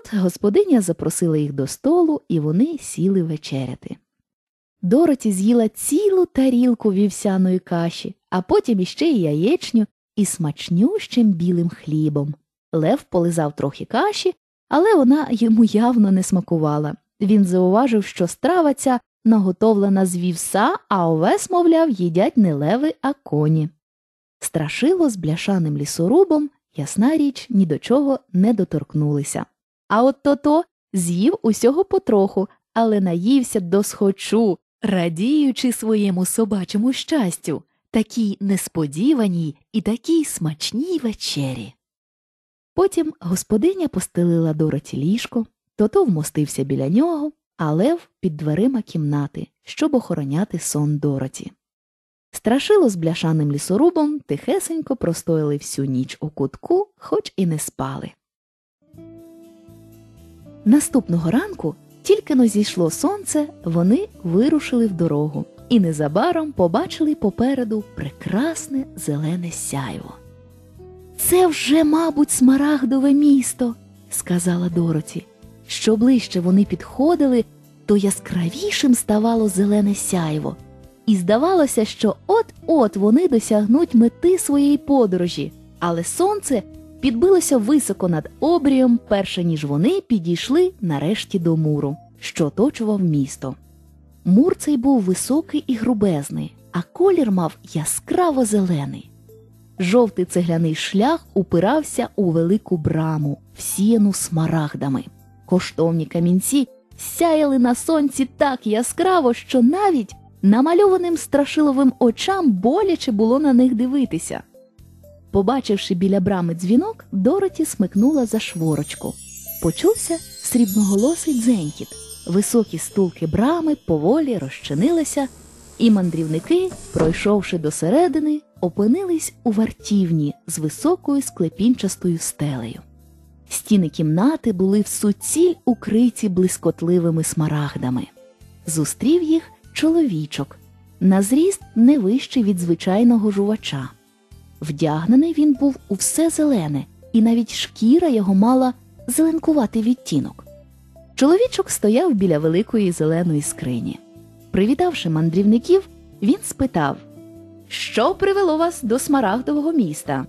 Тут господиня запросила їх до столу, і вони сіли вечеряти. Дороті з'їла цілу тарілку вівсяної каші, а потім іще й яєчню із смачнющим білим хлібом. Лев полизав трохи каші, але вона йому явно не смакувала. Він зауважив, що страва ця наготовлена з вівса, а овес, мовляв, їдять не леви, а коні. Страшило з бляшаним лісорубом, ясна річ, ні до чого не доторкнулися. А от то з'їв усього потроху, але наївся досхочу, радіючи своєму собачому щастю, такій несподіваній і такій смачній вечері. Потім господиня постелила Дороті ліжко, то вмостився біля нього, а Лев під дверима кімнати, щоб охороняти сон Дороті. Страшило з бляшаним лісорубом тихесенько простояли всю ніч у кутку, хоч і не спали. Наступного ранку, тільки-но зійшло сонце, вони вирушили в дорогу і незабаром побачили попереду прекрасне зелене сяйво. «Це вже, мабуть, Смарагдове місто», – сказала Дороті. Що ближче вони підходили, то яскравішим ставало зелене сяйво. І здавалося, що от-от вони досягнуть мети своєї подорожі, але сонце підбилося високо над обрієм, перше ніж вони підійшли нарешті до муру, що оточував місто. Мур цей був високий і грубезний, а колір мав яскраво-зелений. Жовтий цегляний шлях упирався у велику браму, всіяну смарагдами. Коштовні камінці сяяли на сонці так яскраво, що навіть намальованим страшиловим очам боляче було на них дивитися. Побачивши біля брами дзвінок, Дороті смикнула за шворочку. Почувся срібноголосий дзенькіт. Високі стулки брами поволі розчинилися, і мандрівники, пройшовши до середини, опинились у вартівні з високою склепінчастою стелею. Стіни кімнати були всуціль укриті блискотливими смарагдами. Зустрів їх чоловічок, на зріст не вищий від звичайного жувача. Вдягнений він був у все зелене, і навіть шкіра його мала зеленкуватий відтінок. Чоловічок стояв біля великої зеленої скрині. Привітавши мандрівників, він спитав: «Що привело вас до Смарагдового міста?»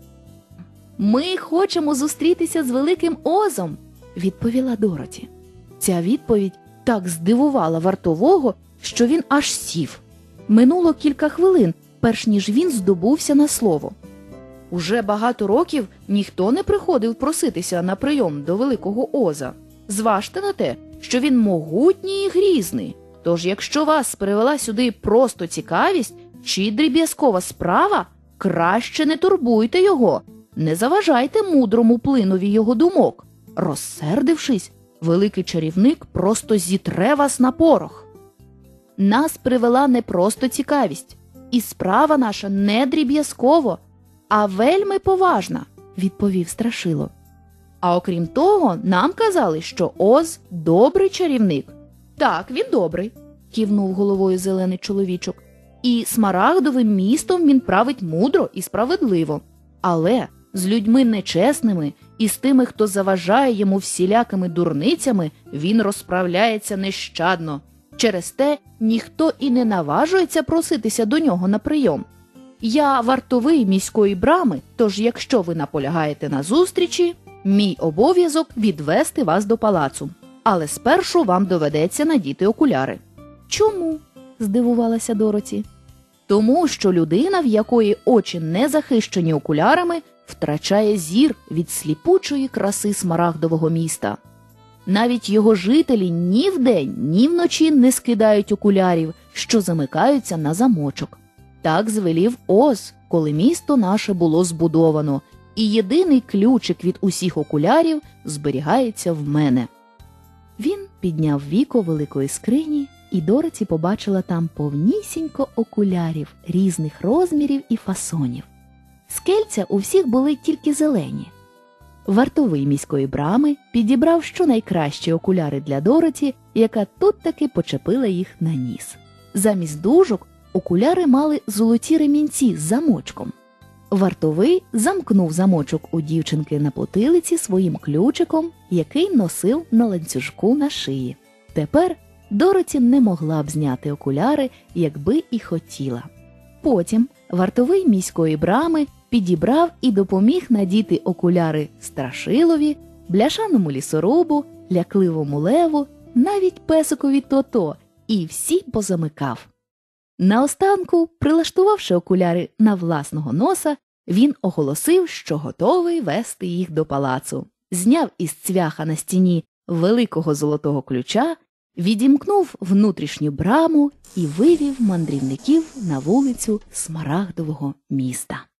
«Ми хочемо зустрітися з Великим Озом», – відповіла Дороті. Ця відповідь так здивувала вартового, що він аж сів. Минуло кілька хвилин, перш ніж він здобувся на слово. «Уже багато років ніхто не приходив проситися на прийом до Великого Оза. Зважте на те, що він могутній і грізний. Тож, якщо вас привела сюди просто цікавість чи дріб'язкова справа, краще не турбуйте його, не заважайте мудрому плинові його думок. Розсердившись, великий чарівник просто зітре вас на порох. Нас привела не просто цікавість, і справа наша не дріб'язково, а вельми поважна», – відповів Страшило. «А окрім того, нам казали, що Оз – добрий чарівник». «Так, він добрий», – кивнув головою зелений чоловічок. «І Смарагдовим містом він править мудро і справедливо. Але з людьми нечесними і з тими, хто заважає йому всілякими дурницями, він розправляється нещадно. Через те ніхто і не наважується проситися до нього на прийом. Я вартовий міської брами, тож якщо ви наполягаєте на зустрічі, мій обов'язок відвести вас до палацу. Але спершу вам доведеться надіти окуляри». «Чому?» – здивувалася Дороті. «Тому що людина, в якої очі не захищені окулярами, втрачає зір від сліпучої краси Смарагдового міста. Навіть його жителі ні вдень, ні вночі не скидають окулярів, що замикаються на замочок. Так звелів Оз, коли місто наше було збудовано, і єдиний ключик від усіх окулярів зберігається в мене». Він підняв віко великої скрині, і Дороті побачила там повнісінько окулярів різних розмірів і фасонів. Скельця у всіх були тільки зелені. Вартовий міської брами підібрав щонайкращі окуляри для Дороті, яка тут таки почепила їх на ніс. Замість дужок окуляри мали золоті ремінці з замочком. Вартовий замкнув замочок у дівчинки на потилиці своїм ключиком який носив на ланцюжку на шиї. Тепер Дороті не могла б зняти окуляри, якби і хотіла. Потім вартовий міської брами підібрав і допоміг надіти окуляри Страшилові, бляшаному лісорубу, лякливому леву, навіть песикові Тото, і всі позамикав. Наостанку, прилаштувавши окуляри на власного носа, він оголосив, що готовий вести їх до палацу. Зняв із цвяха на стіні великого золотого ключа, відімкнув внутрішню браму і вивів мандрівників на вулицю Смарагдового міста.